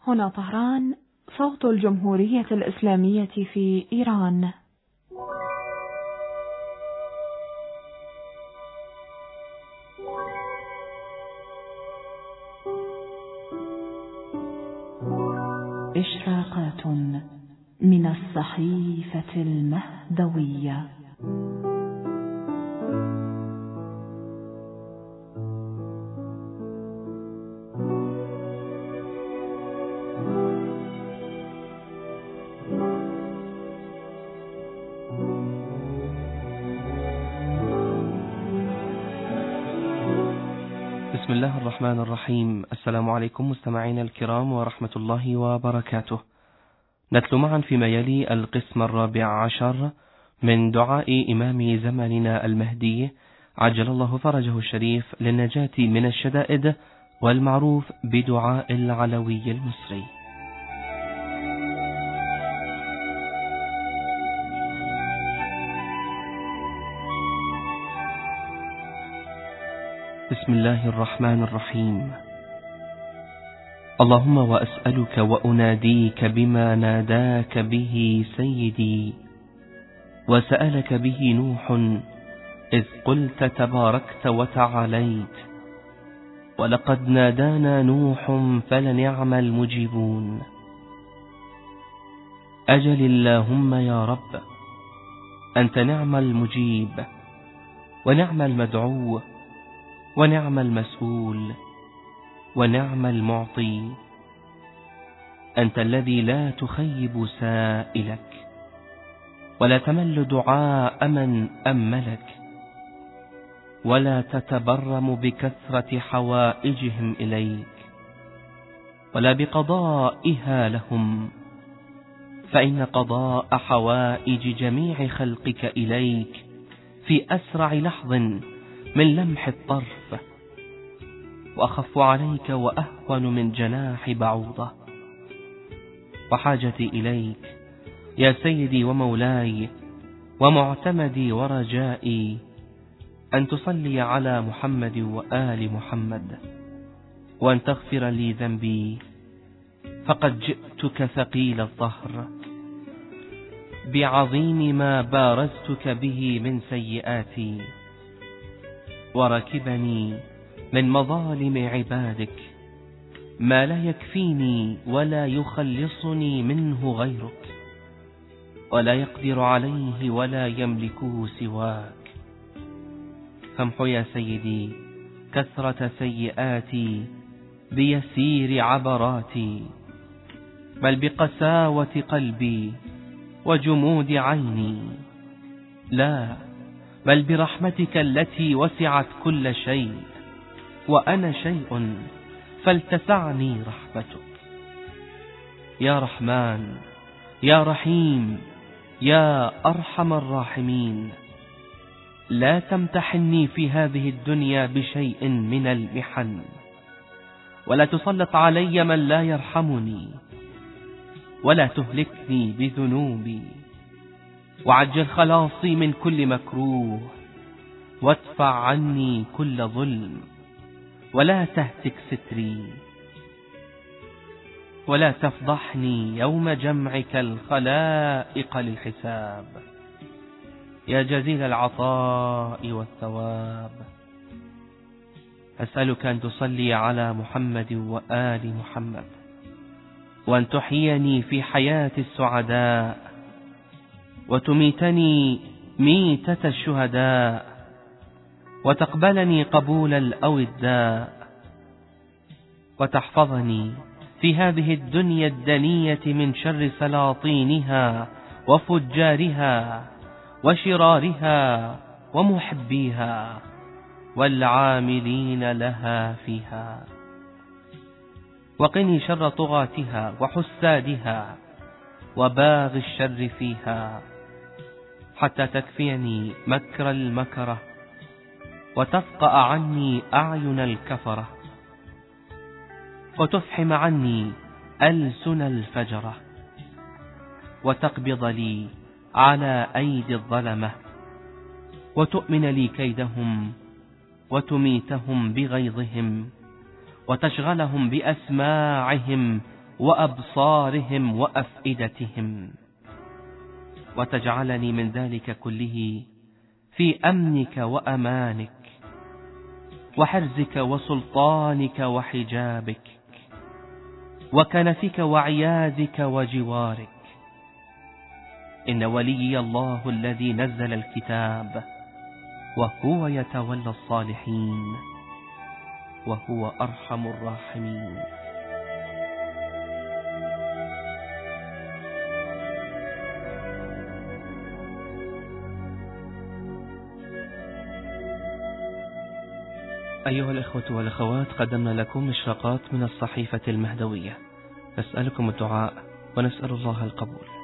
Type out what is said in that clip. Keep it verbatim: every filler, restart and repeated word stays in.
هنا طهران، صوت الجمهورية الإسلامية في إيران. إشراقات من الصحيفة المهدوية. بسم الله الرحمن الرحيم. السلام عليكم مستمعينا الكرام ورحمة الله وبركاته. نتلو معا فيما يلي القسم الرابع عشر من دعاء إمام زماننا المهدي عجل الله فرجه الشريف للنجاة من الشدائد، والمعروف بدعاء العلوي المصري. بسم الله الرحمن الرحيم. اللهم وأسألك وأناديك بما ناداك به سيدي وسألك به نوح إذ قلت تباركت وتعاليت، ولقد نادانا نوح فلنعم المجيبون. أجل اللهم يا رب، أنت نعم المجيب ونعم المدعو ونعم المسؤول ونعم المعطي. أنت الذي لا تخيب سائلك ولا تمل دعاء من أملك، ولا تتبرم بكثرة حوائجهم إليك ولا بقضائها لهم، فإن قضاء حوائج جميع خلقك إليك في أسرع لحظ من لمح الطرف، وأخف عليك وأهون من جناح بعوضة. وحاجتي إليك يا سيدي ومولاي ومعتمدي ورجائي أن تصلي على محمد وآل محمد، وأن تغفر لي ذنبي، فقد جئتك ثقيل الظهر بعظيم ما بارزتك به من سيئاتي، وركبني من مظالم عبادك ما لا يكفيني ولا يخلصني منه غيرك، ولا يقدر عليه ولا يملكه سواك. فامحو يا سيدي كثرة سيئاتي بيسير عبراتي، بل بقساوة قلبي وجمود عيني، لا بل برحمتك التي وسعت كل شيء، وأنا شيء فلتسعني رحمتك. يا رحمن يا رحيم يا أرحم الراحمين، لا تمتحني في هذه الدنيا بشيء من المحن، ولا تسلط علي من لا يرحمني، ولا تهلكني بذنوبي، وعجل خلاصي من كل مكروه، وادفع عني كل ظلم، ولا تهتك ستري، ولا تفضحني يوم جمعك الخلائق للحساب. يا جزيل العطاء والثواب، أسألك أن تصلي على محمد وآل محمد، وأن تحييني في حياة السعداء، وتميتني ميتة الشهداء، وتقبلني قبول الأوداء، وتحفظني في هذه الدنيا الدنية من شر سلاطينها وفجارها وشرارها ومحبيها والعاملين لها فيها، وقني شر طغاتها وحسادها وباغي الشر فيها، حتى تكفيني مكر المكرة، وتفقأ عني أعين الكفرة، وتفحم عني ألسن الفجرة، وتقبض لي على أيدي الظلمة، وتؤمن لي كيدهم، وتميتهم بغيظهم، وتشغلهم بأسماعهم وأبصارهم وأفئدتهم، وتجعلني من ذلك كله في أمنك وأمانك وحرزك وسلطانك وحجابك وكنفك وعياذك وجوارك. إن ولي الله الذي نزل الكتاب، وهو يتولى الصالحين، وهو أرحم الراحمين. أيها الإخوة والأخوات، قدمنا لكم مشرقات من الصحيفة المهدوية، نسألكم الدعاء ونسأل الله القبول.